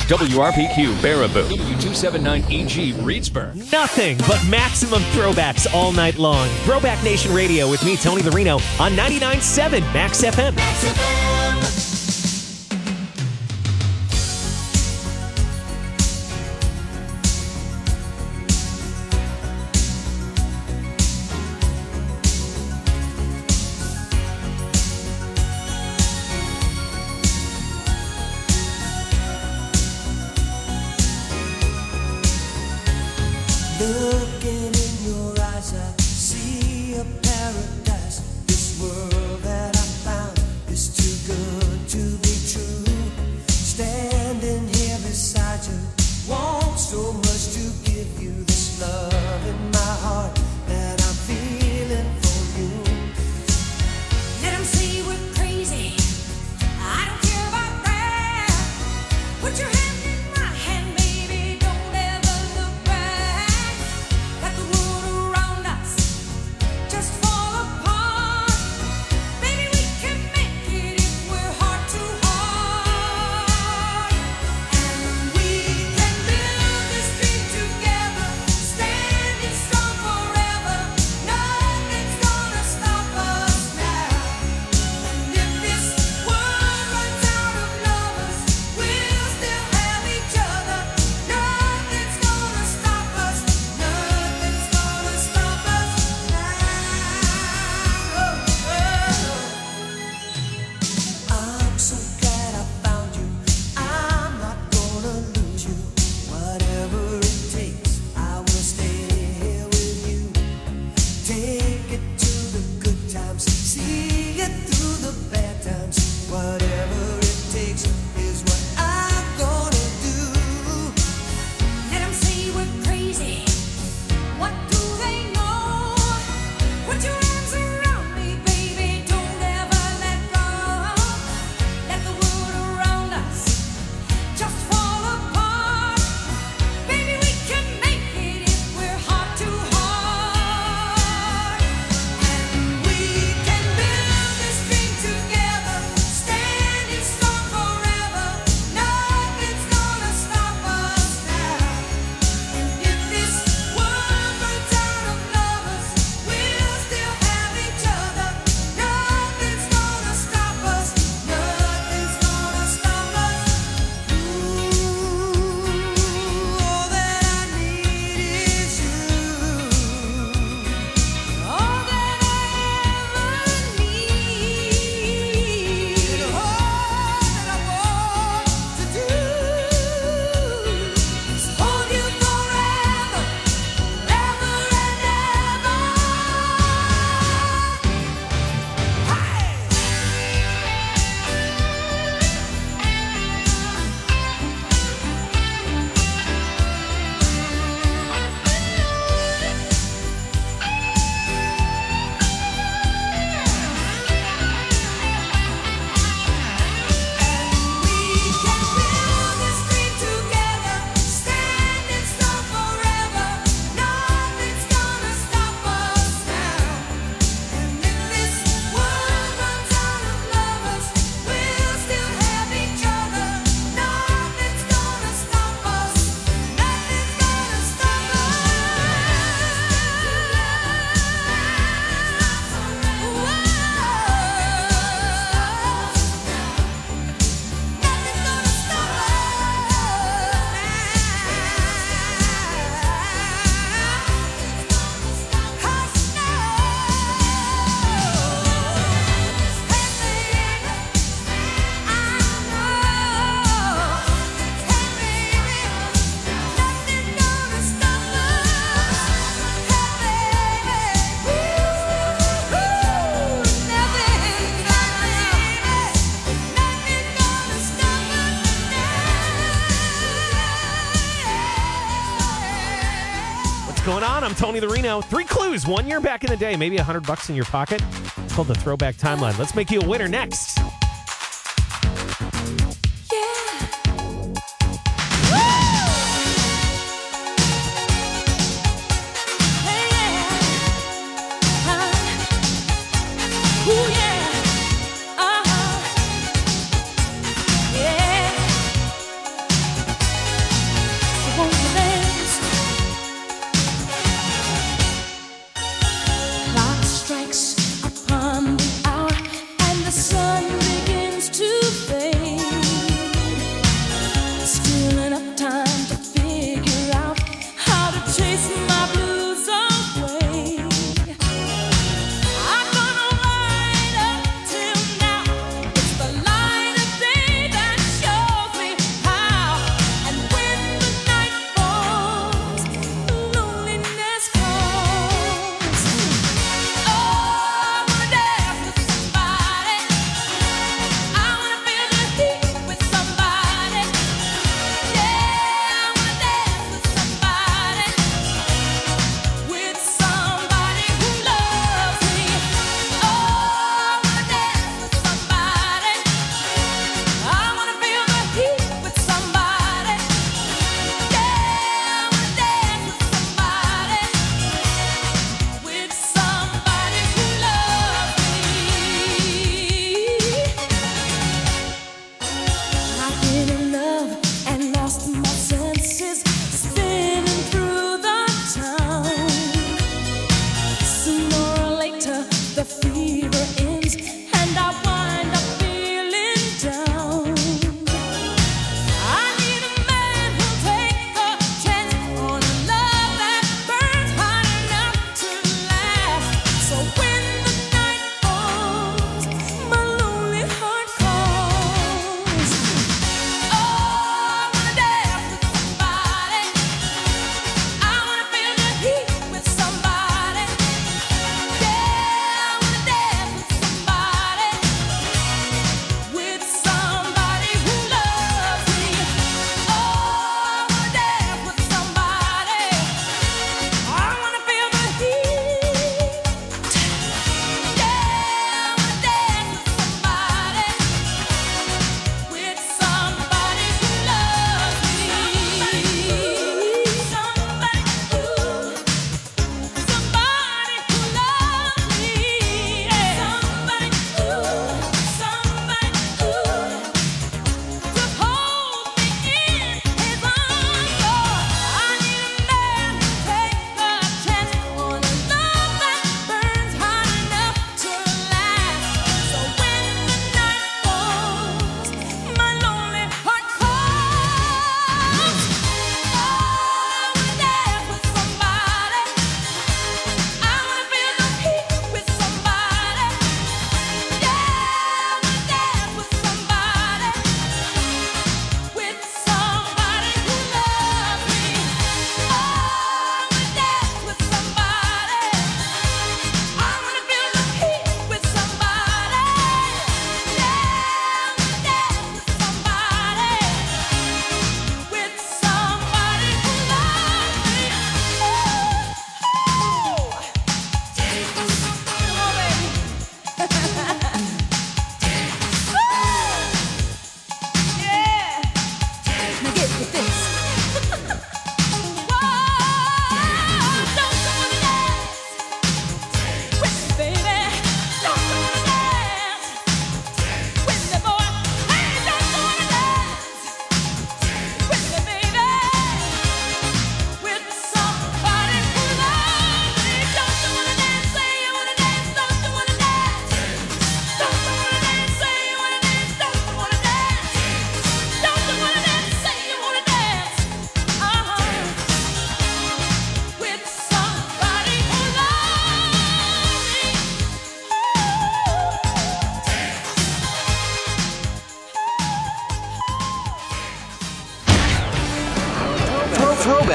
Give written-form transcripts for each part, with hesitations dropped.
WRPQ Baraboo, W279EG Reedsburg. Nothing but maximum throwbacks all night long. Throwback Nation Radio with me, Tony Lorino, on 99.7 Max FM. Max FM. Looking in your eyes, I see a paradise. This world that I found is too good to be true. Standing here beside you, want so much to give you this love in my heart that I'm feeling for you. Let 'em say we're crazy. I don't care about that. Put your hand in my hand, baby. Don't ever look back. Let the world around us just fall apart. Baby, we can make it if we're heart to heart. And we can build this dream together, standing strong forever. Nothing's gonna stop us now. And if this world runs out of lovers, we'll still have each other. Nothing's gonna stop us. Nothing's gonna stop us now. I'm so glad I found you. I'm not gonna lose you. Whatever it takes, I will stay here with you. Take it to the good times, see it through the bad times. Whatever it takes is what I'm gonna do. Let 'em say we're crazy. What do they know? Put your arms around me, baby. Don't ever let go. Let the world around us just fall apart. Baby, we can make it if we're heart to heart. And we can build this dream together, standing strong forever. Nothing's gonna stop us now. And if this world runs out of lovers, we'll still have each other. Nothing's gonna stop us. Nothing's gonna stop us. All that I need is you. All that I ever need, All that I want to do is hold you forever, ever and ever. We can build this dream together, standing strong forever. Nothing's gonna stop us now. And if this world runs out of lovers, we'll still have each other. Nothing's gonna stop us. Nothing's gonna stop What's going on? I'm Tony Lorino. 3 clues. 1 year back in the day. Maybe $100 in your pocket. It's called the Throwback Timeline. Let's make you a winner next. Ooh, yeah.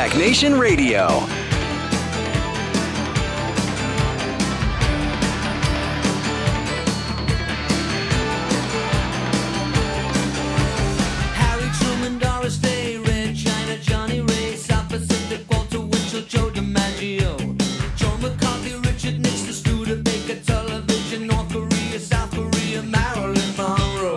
Throwback Nation Radio. Harry Truman, Doris Day, Red China, Johnny Ray, South Pacific, Walter Winchell, Joe DiMaggio, Joe McCarthy, Richard Nixon, Studebaker, Television, North Korea, South Korea, Marilyn Monroe.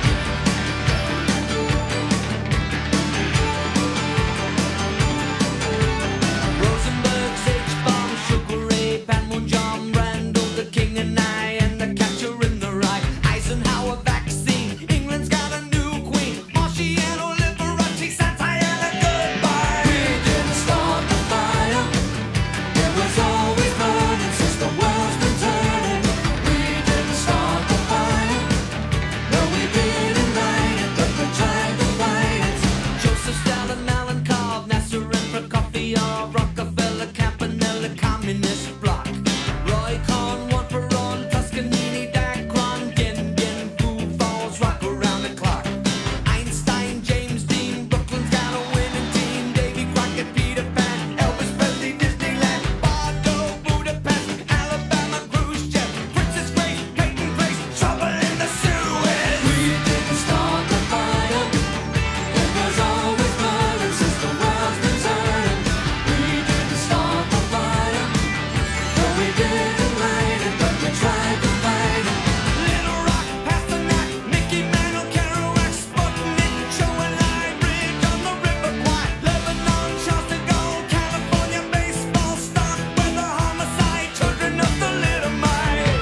Rosenberg, H-Bomb, Sugar Ray, Panmure, John Randall, the King and I, and the Catcher in the Rye. Eisenhower vaccine, England's got a new queen. Marciano, Liberace, Santayana, goodbye. We didn't start the fire. It was always burning since the world's been turning. We didn't start the fire. No, we didn't light it, but we tried to fight it. Joseph Stalin, Malenkov, Nasser and Prokofiev, Rockefeller, Campanella, Communist Bloc. Roy Cohn, one for all, Toscanini, Dacron, Gendon, Foo Falls, rock around the clock. Einstein, James Dean, Brooklyn's got a winning team. Davy Crockett, Peter Pan, Elvis Presley, Disneyland, Bordeaux, Budapest, Alabama, Khrushchev, Princess Grace, Peyton Place, trouble in the Suez. We didn't start the fire. It was always burning since the world's been turning. We didn't start the fire. No, we didn't light it, but we tried to fight it. Little Rock, Pasternak, Mickey Mantle, Kerouac, Sputnik, Joe and I, Bridge on the River Kwai, Lebanon, Charles de Gaulle, California, baseball, stock, weather, homicide, children of the little mite.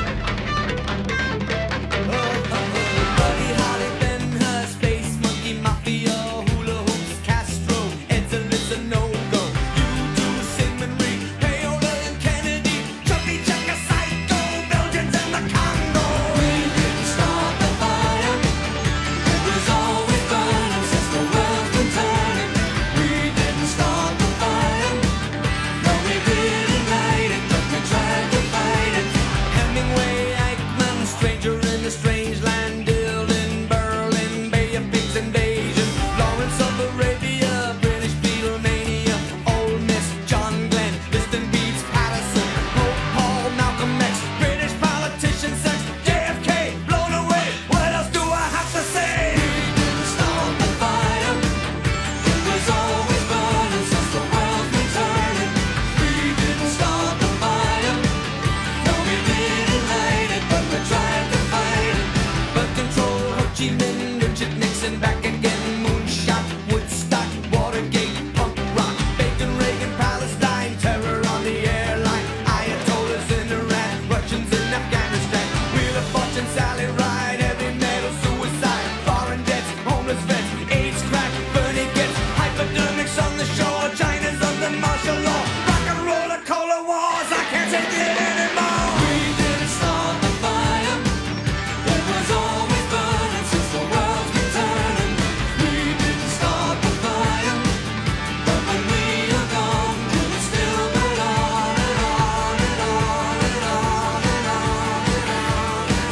Buddy Holly, Ben Hur, Space Monkey, Mafia, Hula Hoops, Castro, Edsel, a no-go. U2, Sigmund Reed, Paola and Kennedy, Chubby Checker, Psycho, Belgians and the Congo. We didn't start the fire. It was always burning since the world's been turning. We didn't start the fire. No, we didn't light it, but we tried to fight it. Hemingway, Eichmann, Stranger in the Strange Land, Dylan, Berlin, Bay of Pigs invasion, Lawrence of Arabia, British Beatlemania, Ole Miss, John Glenn, Liston Beats, Patterson, Pope Paul, Malcolm X, British politician, sex, JFK, blown away. What else do I have to say? We didn't start the fire. It was always burning since the world's been turning. We didn't start the fire. No, we didn't light it, but we tried to fight it. But control, Ho Chi Minh, Richard Nixon, back again, moonshot, Woodstock, Watergate, punk rock, Bacon, Reagan, Palestine, terror on the airline, Ayatollahs in Iran, Russians in Afghanistan, Wheel of Fortune, Sally Ride, heavy metal, suicide, foreign debts, homeless vets, AIDS, crack, Bernie gets hypodermics on the shore, China's under martial law, rock and roller, cola wars, I can't take it anymore. We didn't start the fire. It was always burning since the world's been turning. We didn't start the fire, but when we are gone, it will still burn on and on and on and on and on and on and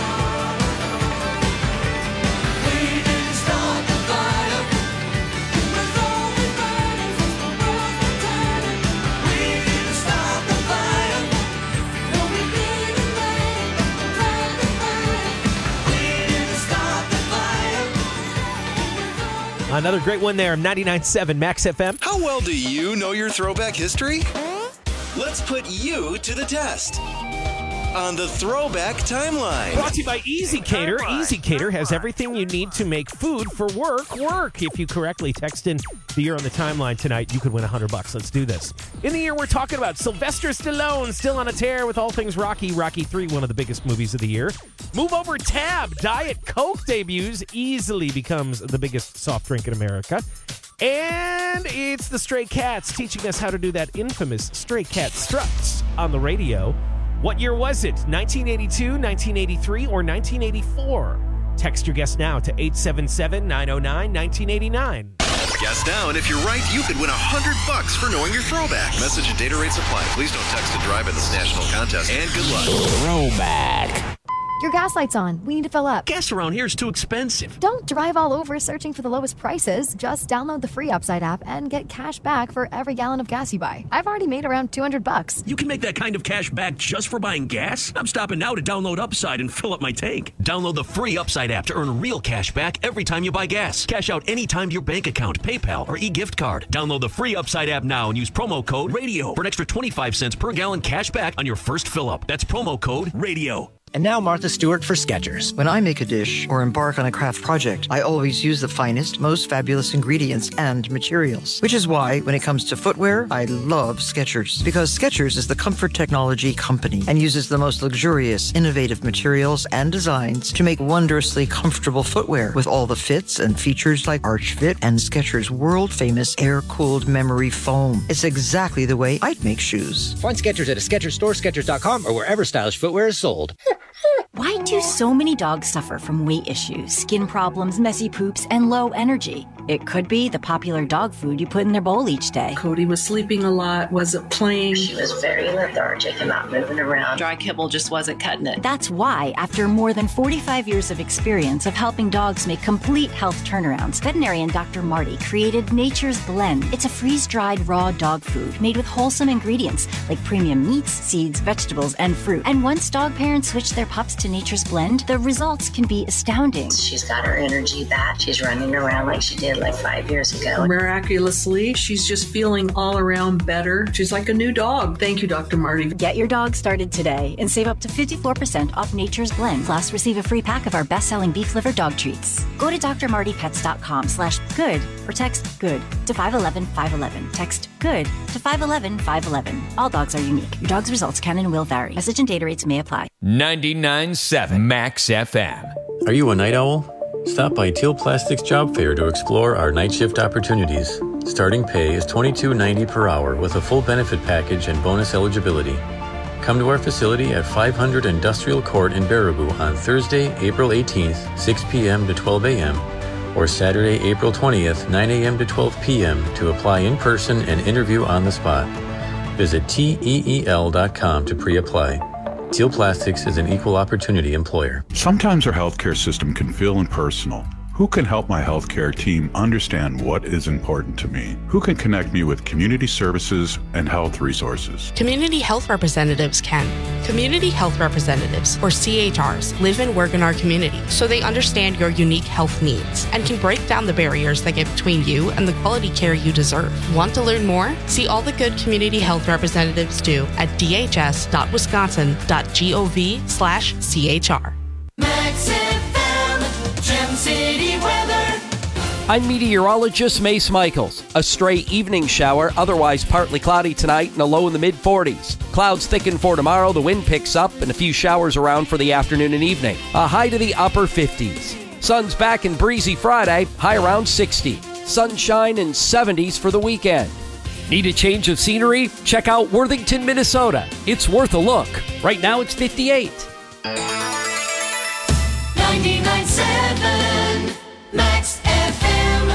on. We didn't start the fire. It was always burning since the world's been turning. We didn't start the fire. No, we didn't light it, but we tried to fight it. We didn't start the fire. Another great one there, 99.7 Max FM. How well do you know your throwback history? Let's put you to the test on the Throwback Timeline. Brought to you by Easy Cater. Easy Cater has everything you need to make food for work. If you correctly text in the year on the timeline tonight, you could win $100. Let's do this. In the year we're talking about, Sylvester Stallone, still on a tear with all things Rocky. Rocky 3, one of the biggest movies of the year. Move over tab. Diet Coke debuts, easily becomes the biggest soft drink in America. And it's the Stray Cats teaching us how to do that infamous Stray Cat struts on the radio. What year was it? 1982, 1983, or 1984? Text your guess now to 877-909-1989. Guess now, and if you're right, you could win $100 for knowing your throwback. Message and data rates apply. Please don't text and drive in this national contest, and good luck. Throwback. Your gas light's on. We need to fill up. Gas around here is too expensive. Don't drive all over searching for the lowest prices. Just download the free Upside app and get cash back for every gallon of gas you buy. I've already made around $200. You can make that kind of cash back just for buying gas? I'm stopping now to download Upside and fill up my tank. Download the free Upside app to earn real cash back every time you buy gas. Cash out anytime to your bank account, PayPal, or e-gift card. Download the free Upside app now and use promo code RADIO for an extra 25 cents per gallon cash back on your first fill-up. That's promo code RADIO. And now Martha Stewart for Skechers. When I make a dish or embark on a craft project, I always use the finest, most fabulous ingredients and materials. Which is why, when it comes to footwear, I love Skechers. Because Skechers is the comfort technology company and uses the most luxurious, innovative materials and designs to make wondrously comfortable footwear with all the fits and features like Arch Fit and Skechers' world-famous air-cooled memory foam. It's exactly the way I'd make shoes. Find Skechers at a Skechers store, Skechers.com, or wherever stylish footwear is sold. Why do so many dogs suffer from weight issues, skin problems, messy poops, and low energy? It could be the popular dog food you put in their bowl each day. Cody was sleeping a lot, wasn't playing. She was very lethargic and not moving around. Dry kibble just wasn't cutting it. That's why, after more than 45 years of experience of helping dogs make complete health turnarounds, veterinarian Dr. Marty created Nature's Blend. It's a freeze-dried raw dog food made with wholesome ingredients like premium meats, seeds, vegetables, and fruit. And once dog parents switch their pups to Nature's Blend, the results can be astounding. She's got her energy back. She's running around like she did like 5 years ago. Miraculously, she's just feeling all around better. She's like a new dog. Thank you, Dr. Marty. Get your dog started today and save up to 54% off Nature's Blend. Plus, receive a free pack of our best-selling beef liver dog treats. Go to drmartypets.com/good or text GOOD to 511-511. Text GOOD to 511-511. All dogs are unique. Your dog's results can and will vary. Message and data rates may apply. 99.7 Max FM. Are you a night owl? Stop by Teal Plastics Job Fair to explore our night shift opportunities. Starting pay is $22.90 per hour with a full benefit package and bonus eligibility. Come to our facility at 500 Industrial Court in Baraboo on Thursday, April 18th, 6 p.m. to 12 a.m., or Saturday, April 20th, 9 a.m. to 12 p.m. to apply in person and interview on the spot. Visit TEEL.com to pre-apply. Teal Plastics is an equal opportunity employer. Sometimes our healthcare system can feel impersonal. Who can help my healthcare team understand what is important to me? Who can connect me with community services and health resources? Community health representatives can. Community health representatives, or CHRs, live and work in our community, so they understand your unique health needs and can break down the barriers that get between you and the quality care you deserve. Want to learn more? See all the good community health representatives do at dhs.wisconsin.gov/CHR. Max FM, Gem City weather. I'm meteorologist Mace Michaels. A stray evening shower, otherwise partly cloudy tonight and a low in the mid-40s. Clouds thicken for tomorrow, the wind picks up, and a few showers around for the afternoon and evening. A high to the upper 50s. Sun's back and breezy Friday, high around 60. Sunshine and 70s for the weekend. Need a change of scenery? Check out Worthington, Minnesota. It's worth a look. Right now it's 58. 99.7 Max FM.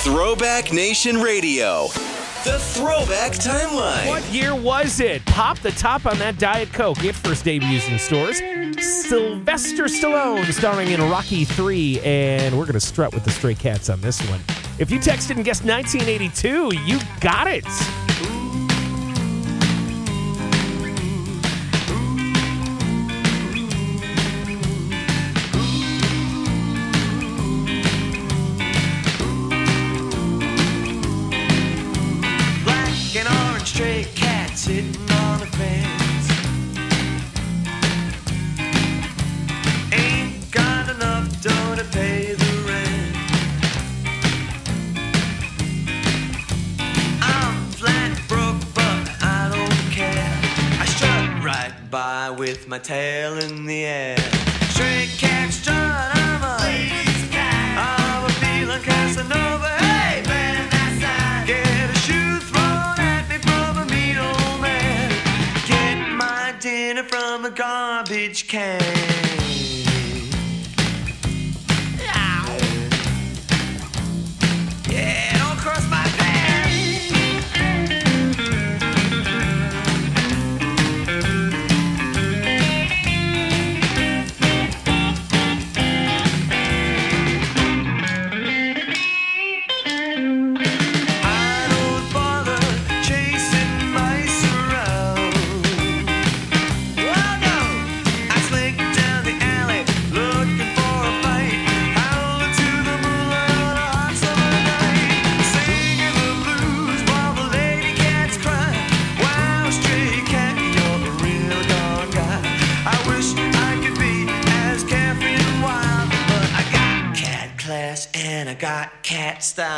Throwback Nation Radio. The Throwback Timeline. What year was it? Pop the top on that Diet Coke. It first debuts in stores. Sylvester Stallone starring in Rocky 3. And we're going to strut with the Stray Cats on this one. If you texted and guessed 1982, you got it. Stray cat sitting on the fence. Ain't got enough dough to pay the rent. I'm flat broke, but I don't care. I strut right by with my tail in the air. Stray cat strut, I'm a lady's cat. I'm a feeling Casanova. Hey, man, that's that. Get a shoe thrown at me from a mean old man. Get my dinner from a garbage can. Yeah, don't cross my and I got cat style.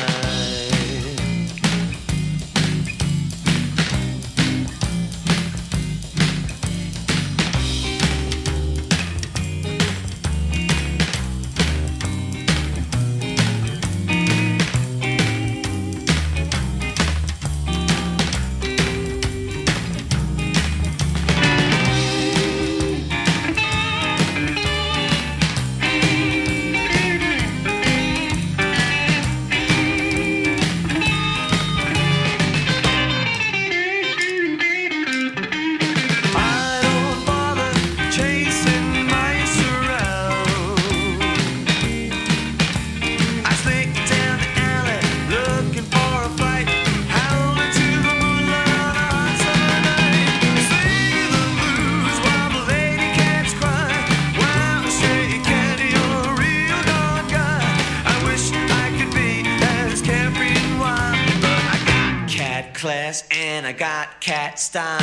Class and I got cat style.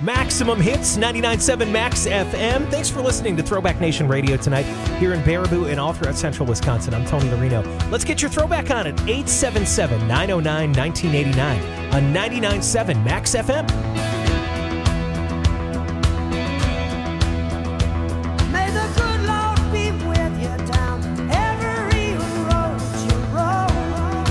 Maximum Hits, 99.7 Max FM. Thanks for listening to Throwback Nation Radio tonight here in Baraboo and all throughout central Wisconsin. I'm Tony Marino. Let's get your throwback on at 877-909-1989 on 99.7 Max FM. May the good Lord be with you down every road you roll.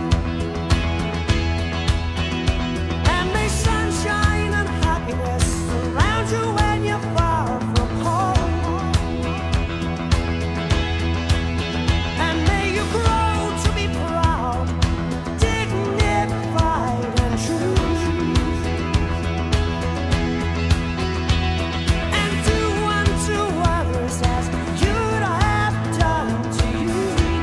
And may sunshine and happiness surround you when you're far from home. And may you grow to be proud, dignified and true. And do unto others as you'd have done to you.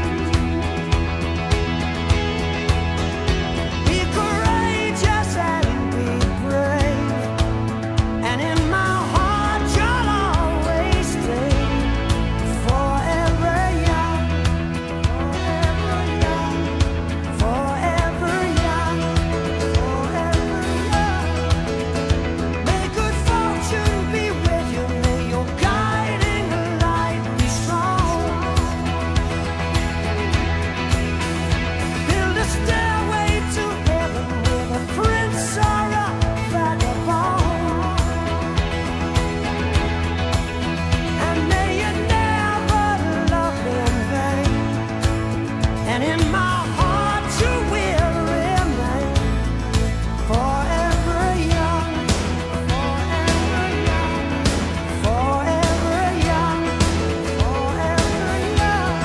Be courageous and be brave. And in my heart you'll always stay. Forever young, forever young, forever young, forever young. May good fortune be with you. May your guiding light be strong. Build a stairway to heaven with a prince or a vagabond. And may you never love in vain. And in my heart you will remain. Forever young, forever young, forever young, forever young,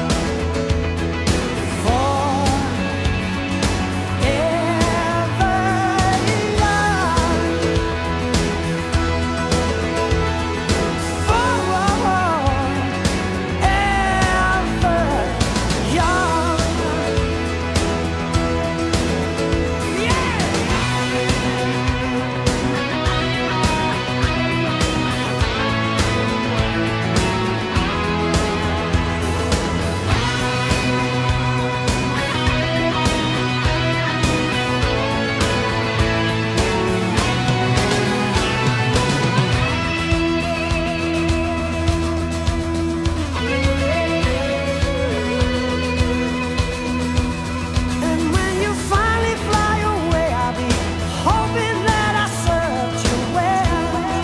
And when you finally fly away, I'll be hoping that I served you well.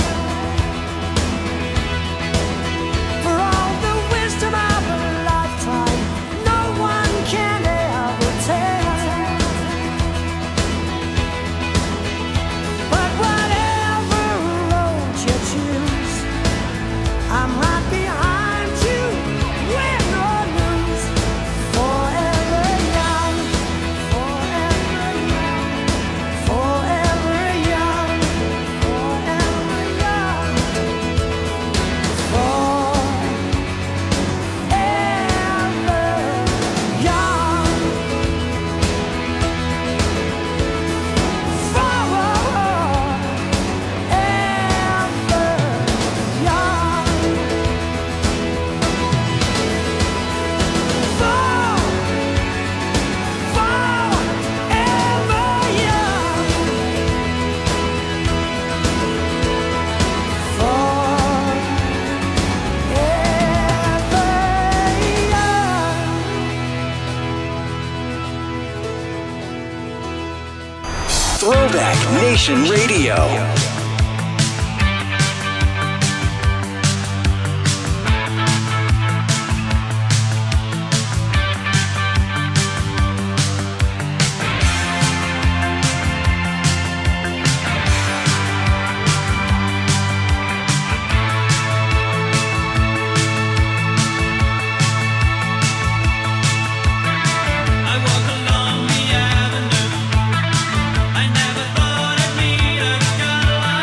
For all the wisdom of a lifetime, no one can ever tell. But whatever road you choose, I'm right behind you, win or lose. Forever young, forever young, forever young, forever young, Throwback Nation Radio. I walk along the avenue. I never thought I'd meet a girl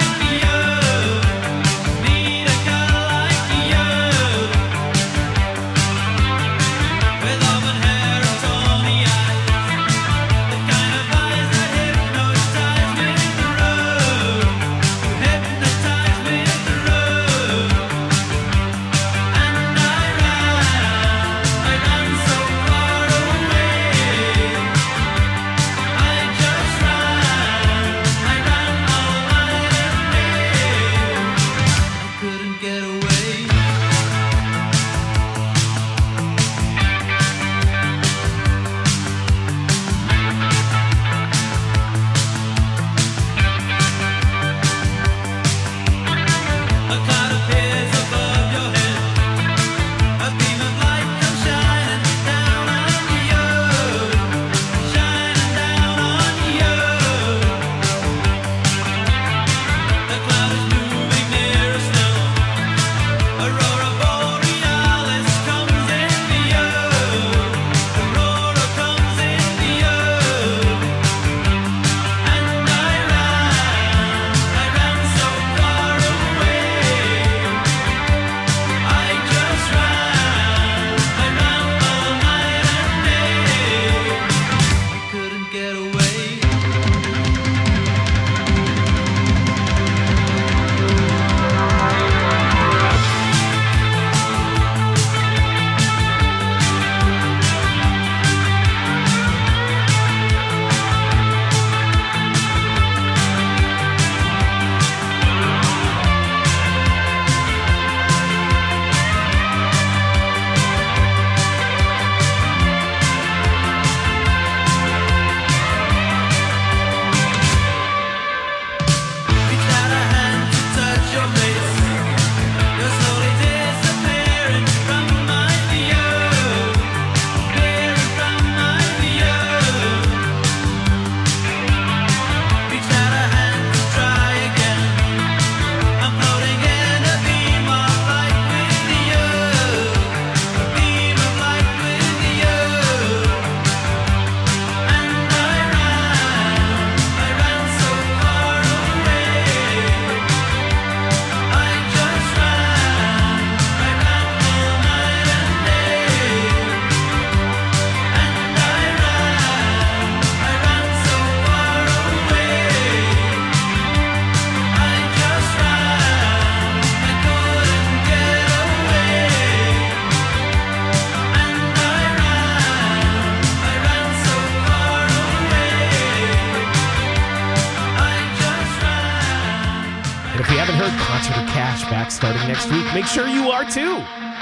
cash back starting next week. Make sure you are too.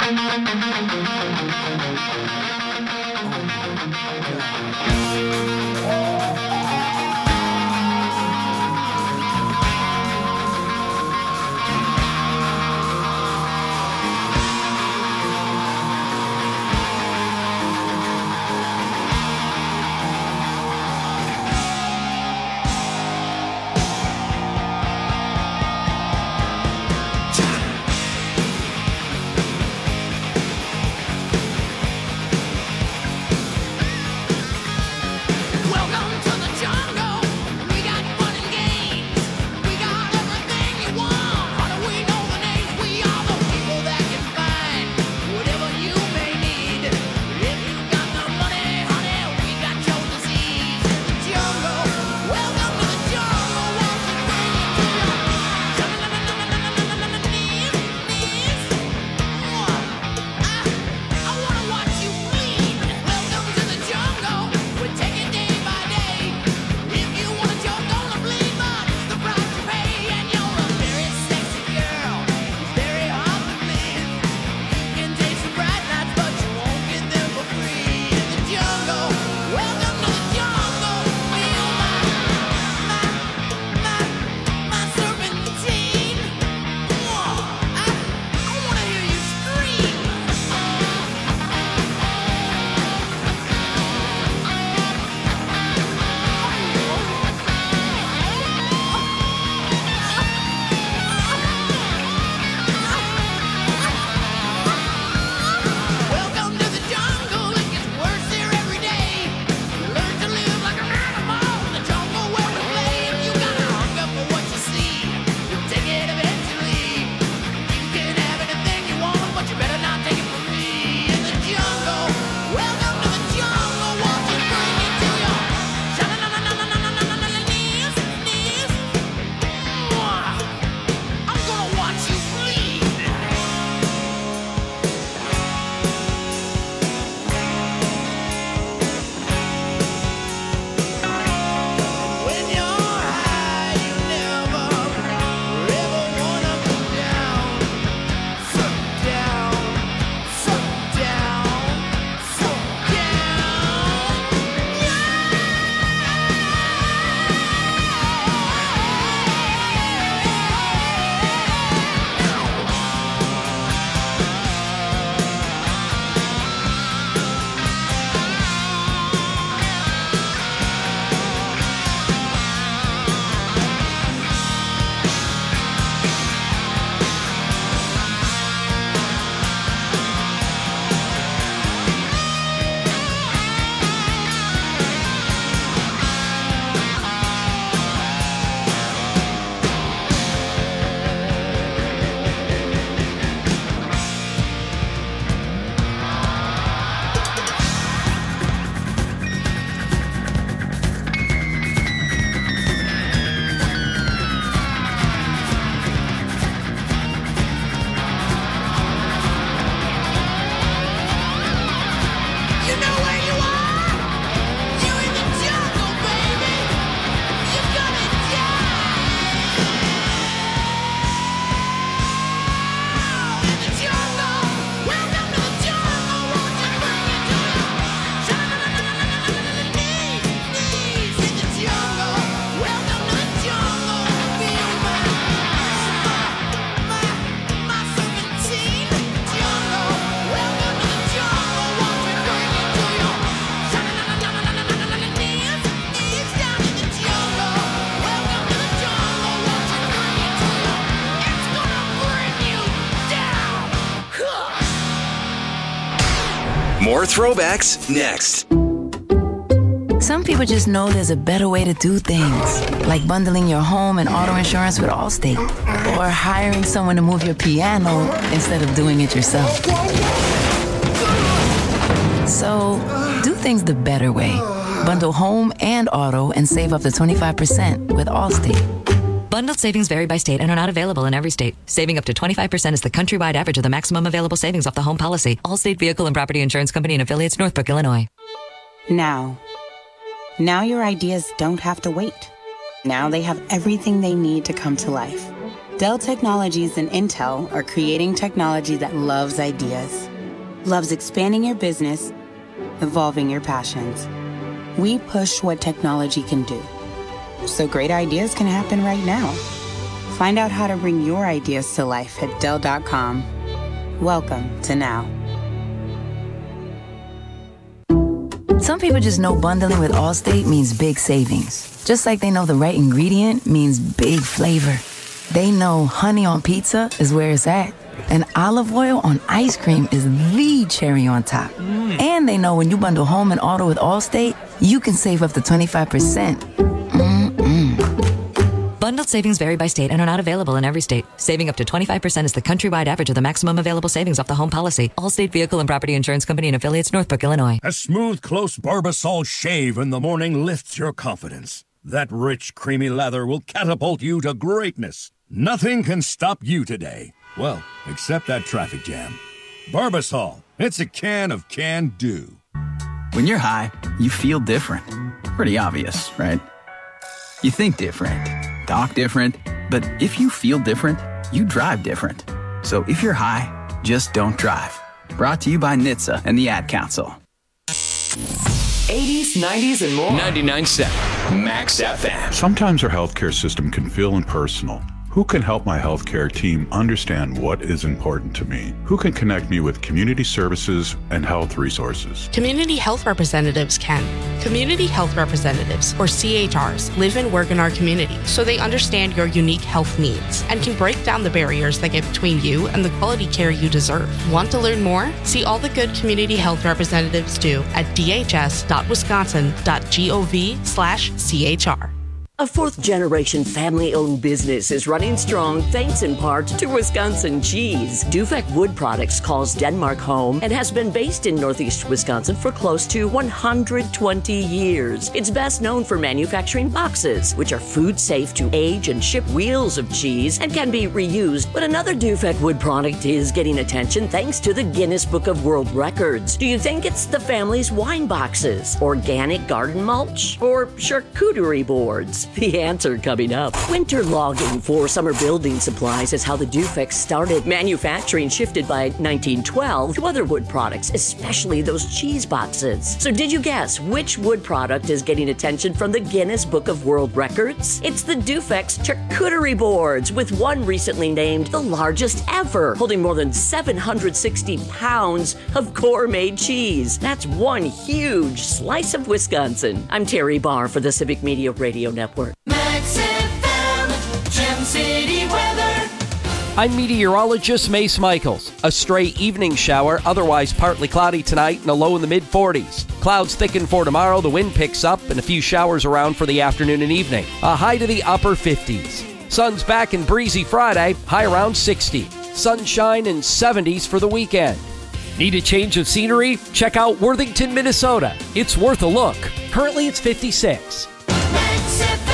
More throwbacks next. Some people just know there's a better way to do things, like bundling your home and auto insurance with Allstate, or hiring someone to move your piano instead of doing it yourself. So, do things the better way. Bundle home and auto and save up to 25% with Allstate. Bundled savings vary by state and are not available in every state. Saving up to 25% is the countrywide average of the maximum available savings off the home policy. Allstate Vehicle and Property Insurance Company and affiliates, Northbrook, Illinois. Now your ideas don't have to wait. Now they have everything they need to come to life. Dell Technologies and Intel are creating technology that loves ideas, loves expanding your business, evolving your passions. We push what technology can do, so great ideas can happen right now. Find out how to bring your ideas to life at Dell.com. Welcome to Now. Some people just know bundling with Allstate means big savings. Just like they know the right ingredient means big flavor. They know honey on pizza is where it's at. And olive oil on ice cream is the cherry on top. And they know when you bundle home and auto with Allstate, you can save up to 25%. Bundled savings vary by state and are not available in every state. Saving up to 25% is the countrywide average of the maximum available savings off the home policy. Allstate Vehicle and Property Insurance Company and affiliates, Northbrook, Illinois. A smooth, close Barbasol shave in the morning lifts your confidence. That rich, creamy lather will catapult you to greatness. Nothing can stop you today. Well, except that traffic jam. Barbasol, it's a can of can-do. When you're high, you feel different. Pretty obvious, right? You think different, talk different, but if you feel different, you drive different. So if you're high, just don't drive. Brought to you by NHTSA and the Ad Council. 80s, 90s, and more. 99.7 Max FM. Sometimes our healthcare system can feel impersonal. Who can help my healthcare team understand what is important to me? Who can connect me with community services and health resources? Community health representatives can. Community health representatives, or CHRs, live and work in our community, so they understand your unique health needs and can break down the barriers that get between you and the quality care you deserve. Want to learn more? See all the good community health representatives do at dhs.wisconsin.gov/CHR. A fourth-generation family-owned business is running strong thanks in part to Wisconsin cheese. Dufek Wood Products calls Denmark home and has been based in Northeast Wisconsin for close to 120 years. It's best known for manufacturing boxes, which are food-safe to age and ship wheels of cheese and can be reused. But another Dufek Wood product is getting attention thanks to the Guinness Book of World Records. Do you think it's the family's wine boxes, organic garden mulch, or charcuterie boards? The answer coming up. Winter logging for summer building supplies is how the Dufek started. Manufacturing shifted by 1912 to other wood products, especially those cheese boxes. So did you guess which wood product is getting attention from the Guinness Book of World Records? It's the Dufek's charcuterie boards, with one recently named the largest ever, holding more than 760 pounds of gourmet cheese. That's one huge slice of Wisconsin. I'm Terry Barr for the Civic Media Radio Network. Max FM, Gem City weather. I'm meteorologist Mace Michaels. A stray evening shower, otherwise partly cloudy tonight and a low in the mid-40s. Clouds thicken for tomorrow, the wind picks up, and a few showers around for the afternoon and evening. A high to the upper 50s. Sun's back and breezy Friday, high around 60. Sunshine and 70s for the weekend. Need a change of scenery? Check out Worthington, Minnesota. It's worth a look. Currently it's 56. Max FM.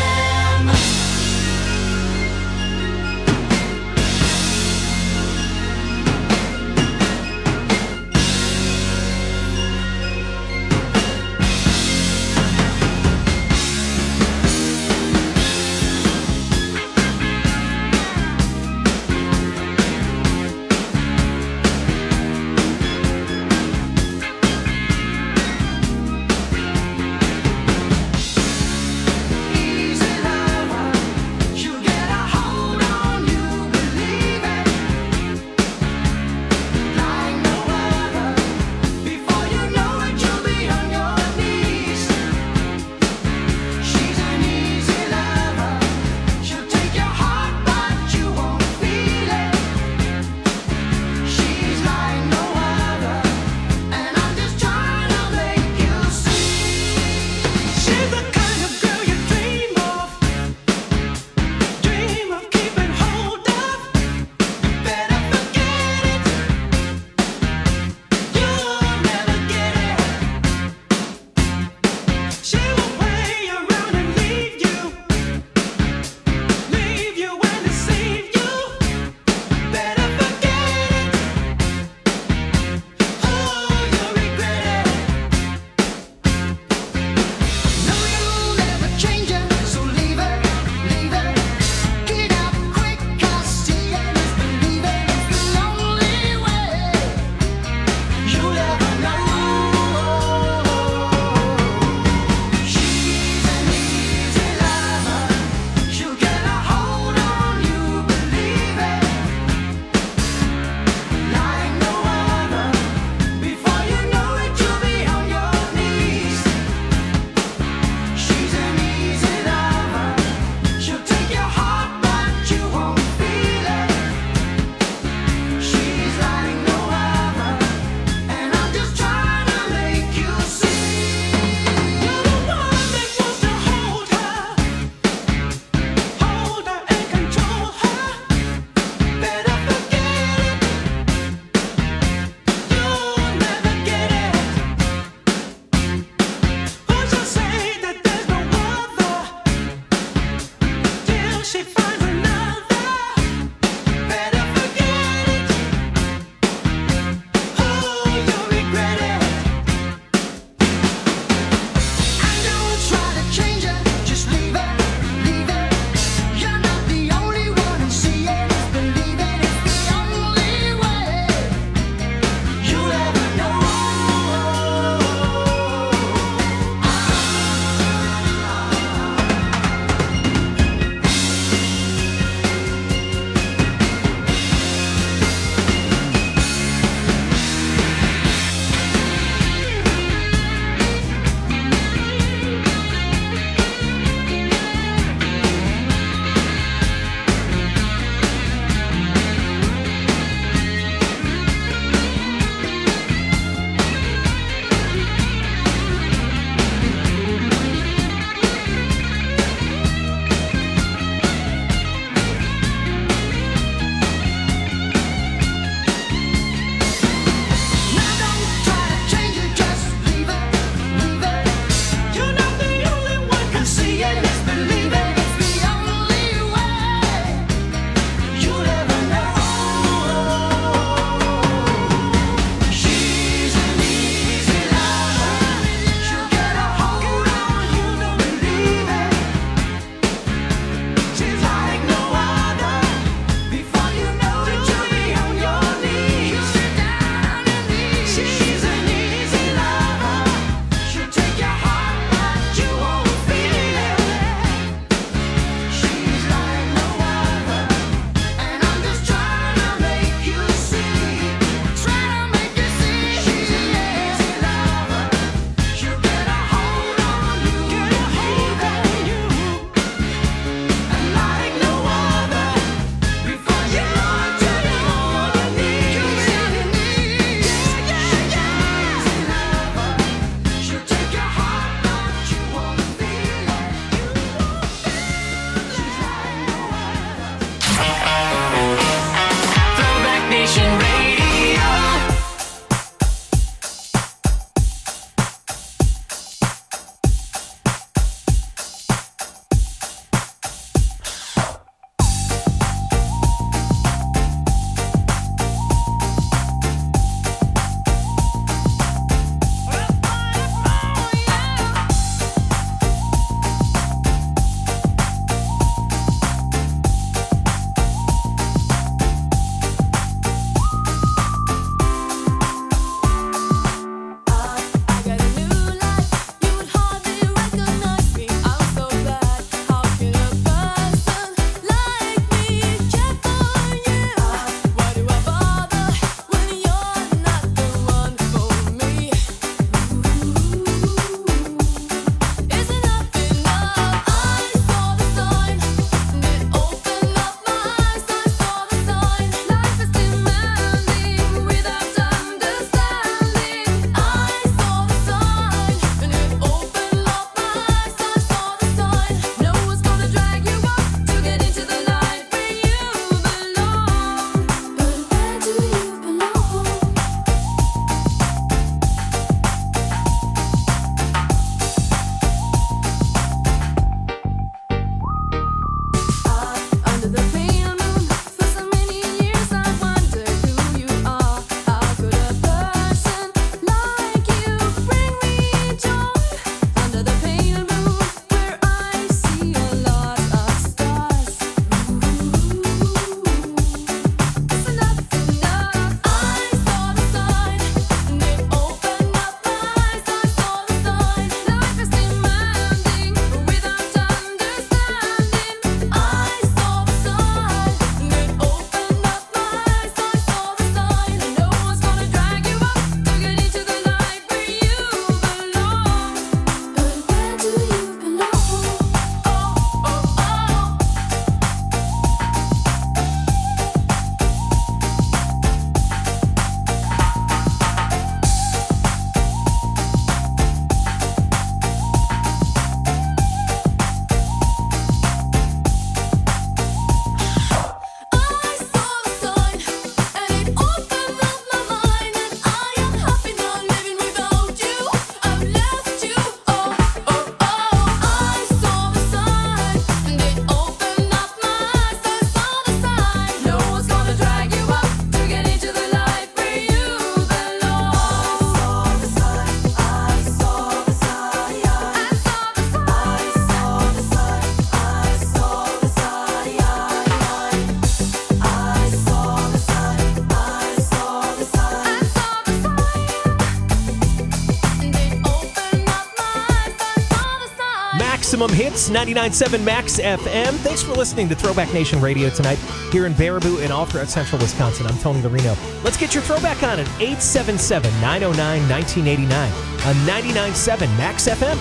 Maximum Hits, 99.7 Max FM. Thanks for listening to Throwback Nation Radio tonight here in Baraboo and all throughout central Wisconsin. I'm Tony Garino. Let's get your throwback on at 877-909-1989 on 99.7 Max FM.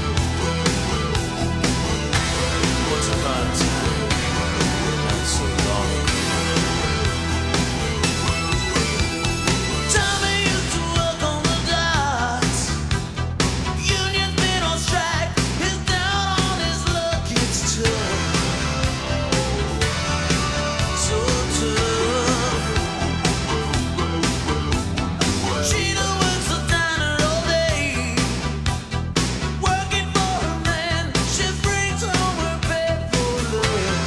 What's about time? Not so long ago. Tommy used to work on the docks. Union's been on strike. He's down on his luck. It's tough. So tough. Gina works the diner all day. Working for her man. She brings home her bed for love.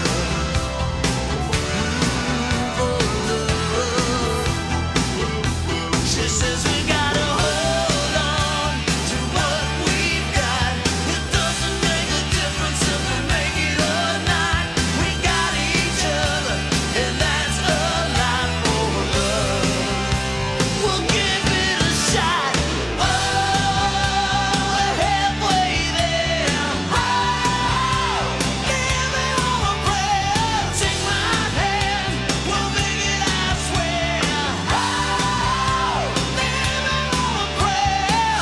For love. She says we gotta hold on to what we've got. It doesn't make a difference if we make it or not. We got each other, and that's a lot for love. We'll give it a shot. Oh, we're halfway there. Oh, give me all a prayer. Take my hand, we'll make it, I swear. Oh, give me all a prayer.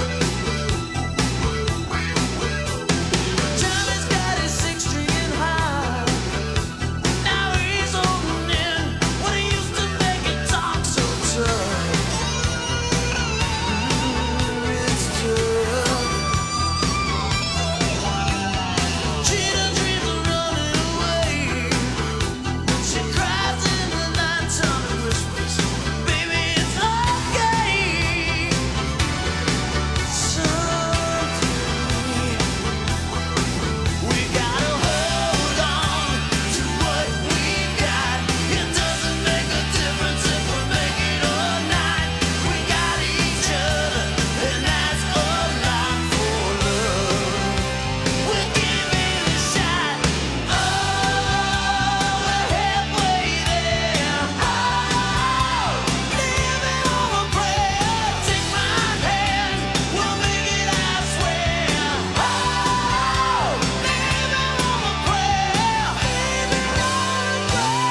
Tommy's got his 6th Street in high. Now he's holding in when he used to make it talk so tough. It's tough. Gina dreams of running away. She cries in the night, Tommy whispers, "Baby, it's okay. Someday we gotta hold on to what we've got. It doesn't make a difference if we make it or not. We got each other, and that's a lot for love. We'll give it a shot. Oh, we're halfway there. Oh, live it on a prayer. Take my hand, we'll make it, I swear. Oh, live it on a prayer. Live it on a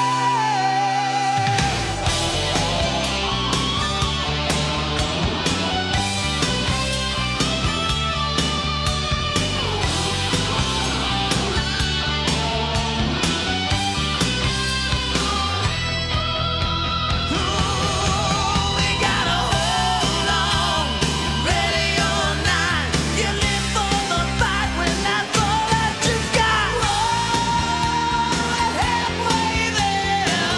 We gotta hold on, ready or not. You live for the fight when that's all that you got. Oh, we're halfway there.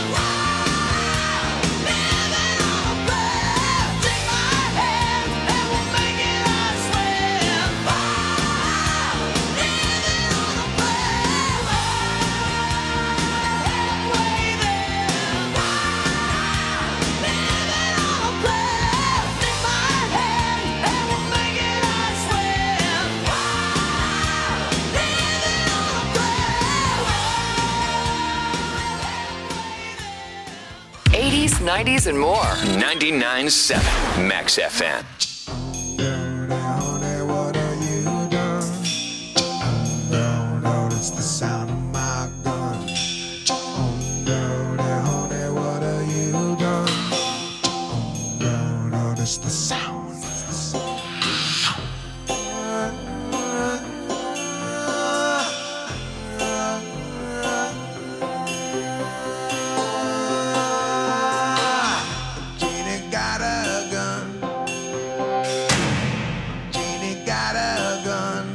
Live it on a prayer. Take my hand and we'll make it, I swear. Oh, live it on a prayer. Halfway there. Live it on a prayer. Take my hand and we'll make it, I swear. Oh, live it on a prayer. 80s, 90s, and more. 99.7 Max FM. Notice the sound of my gun. Oh, dirty honey, what have you done? Oh, notice the sound. Jeannie got a gun. Jeannie got a gun.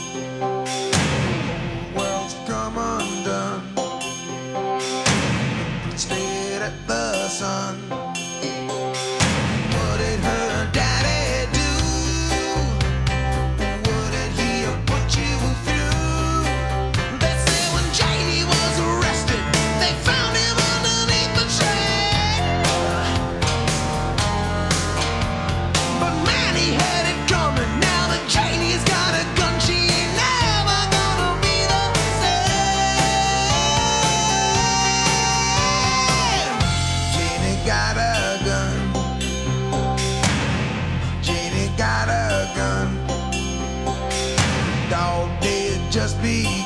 World's come undone. Straight at the sun. What did her daddy do? What did he put you through? They say when Janie was arrested, they found him underneath the tree. But man, he had it coming. Now that Janie's got a gun, she ain't never gonna be the same. Janie got a gun. Janie got a gun. Dog did just begun.